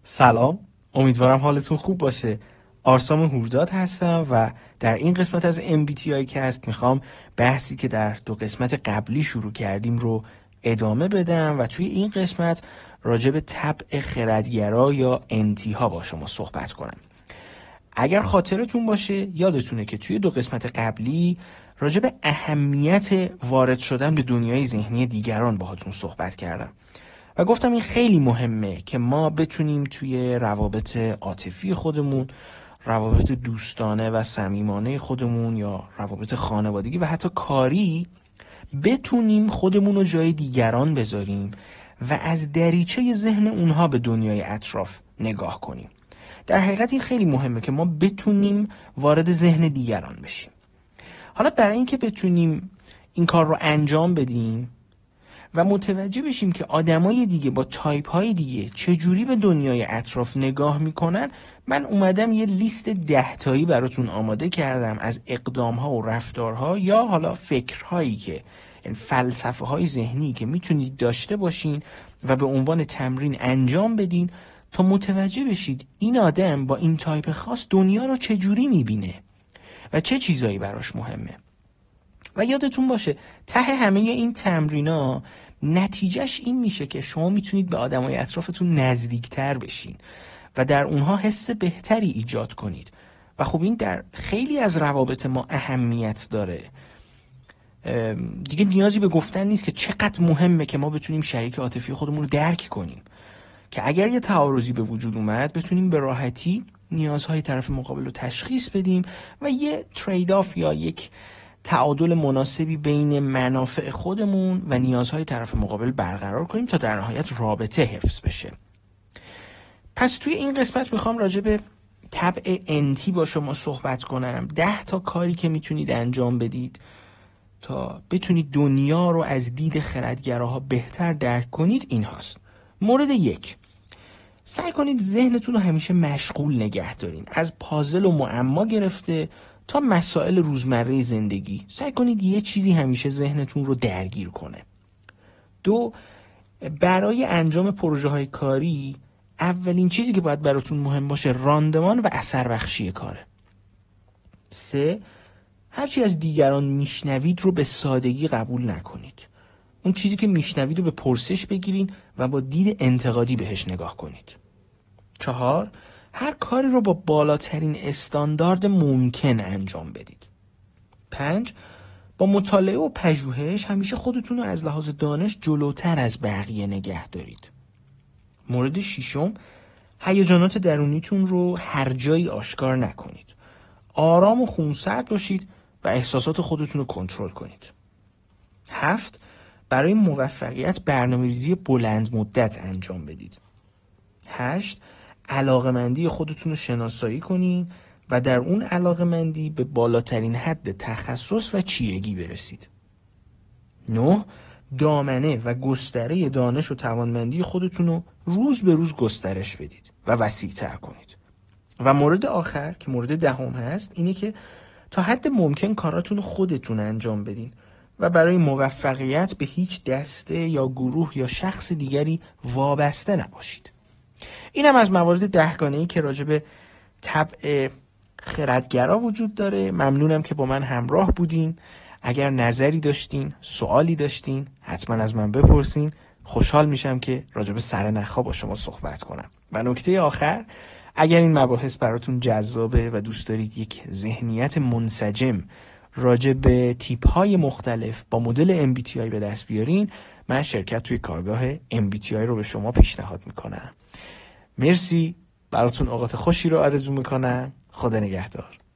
سلام، امیدوارم حالتون خوب باشه. آرسام هورداد هستم و در این قسمت از MBTI کست میخوام بحثی که در دو قسمت قبلی شروع کردیم رو ادامه بدم و توی این قسمت راجع به طبع خردگرا یا انتیها با شما صحبت کنم. اگر خاطرتون باشه یادتونه که توی دو قسمت قبلی راجع به اهمیت وارد شدن به دنیای ذهنی دیگران باهاتون صحبت کردم و گفتم این خیلی مهمه که ما بتونیم توی روابط عاطفی خودمون، روابط دوستانه و صمیمانه خودمون یا روابط خانوادگی و حتی کاری بتونیم خودمون رو جای دیگران بذاریم و از دریچه ذهن اونها به دنیای اطراف نگاه کنیم. در حقیقت این خیلی مهمه که ما بتونیم وارد ذهن دیگران بشیم. حالا برای اینکه بتونیم این کار رو انجام بدیم و متوجه بشیم که آدمای دیگه با تایپ های دیگه چجوری به دنیای اطراف نگاه میکنن، من اومدم یه لیست 10 تایی براتون آماده کردم از اقدام ها و رفتارها یا حالا فکرهایی که یعنی فلسفه های ذهنی که میتونید داشته باشین و به عنوان تمرین انجام بدین تا متوجه بشید این آدم با این تایپ خاص دنیا رو چجوری میبینه و چه چیزایی براش مهمه. و یادتون باشه ته همه این تمرینا نتیجهش این میشه که شما میتونید به آدمای اطرافتون نزدیکتر بشین و در اونها حس بهتری ایجاد کنید و خب این در خیلی از روابط ما اهمیت داره. دیگه نیازی به گفتن نیست که چقدر مهمه که ما بتونیم شریک عاطفی خودمون رو درک کنیم که اگر یه تعارضی به وجود اومد بتونیم به راحتی نیازهای طرف مقابل رو تشخیص بدیم و یه ترید آف یا یک تعادل مناسبی بین منافع خودمون و نیازهای طرف مقابل برقرار کنیم تا در نهایت رابطه حفظ بشه. پس توی این قسمت میخوام راجع به طبع انتی با شما صحبت کنم. 10 تا کاری که میتونید انجام بدید تا بتونید دنیا رو از دید خردگراها بهتر درک کنید این هاست. مورد 1، سعی کنید ذهنتون رو همیشه مشغول نگه دارین. از پازل و معما گرفته تا مسائل روزمره زندگی سعی کنید یه چیزی همیشه ذهنتون رو درگیر کنه. 2، برای انجام پروژه های کاری اولین چیزی که باید براتون مهم باشه راندمان و اثر بخشی کاره. 3، هرچی از دیگران میشنوید رو به سادگی قبول نکنید. اون چیزی که میشنوید رو به پرسش بگیرین و با دید انتقادی بهش نگاه کنید. 4، هر کاری رو با بالاترین استاندارد ممکن انجام بدید. 5، با مطالعه و پژوهش همیشه خودتون رو از لحاظ دانش جلوتر از بقیه نگه دارید. مورد 6، هیجانات درونیتون رو هر جایی آشکار نکنید. آرام و خونسرد باشید و احساسات خودتون رو کنترل کنید. 7، برای موفقیت برنامه‌ریزی بلند مدت انجام بدید. 8، علاقه‌مندی خودتون رو شناسایی کنین و در اون علاقه‌مندی به بالاترین حد تخصص و چیرگی برسید. 9، دامنه و گستره دانش و توانمندی خودتون رو روز به روز گسترش بدید و وسیع‌تر کنید. و مورد آخر که مورد 10 هست اینه که تا حد ممکن کاراتون رو خودتون انجام بدین و برای موفقیت به هیچ دسته یا گروه یا شخص دیگری وابسته نباشید. اینم از موارد 10 گانه‌ای که راجع به طبع خردگرا وجود داره. ممنونم که با من همراه بودین. اگر نظری داشتین، سوالی داشتین، حتما از من بپرسین. خوشحال میشم که راجع به سرنخ‌ها با شما صحبت کنم. و نکته آخر، اگر این مباحث براتون جذابه و دوست دارید یک ذهنیت منسجم راجع به تیپ‌های مختلف با مدل MBTI به دست بیارین، من شرکت توی کارگاه MBTI رو به شما پیشنهاد میکنم. مرسی، براتون اوقات خوشی رو آرزو میکنم. خدا نگهدار.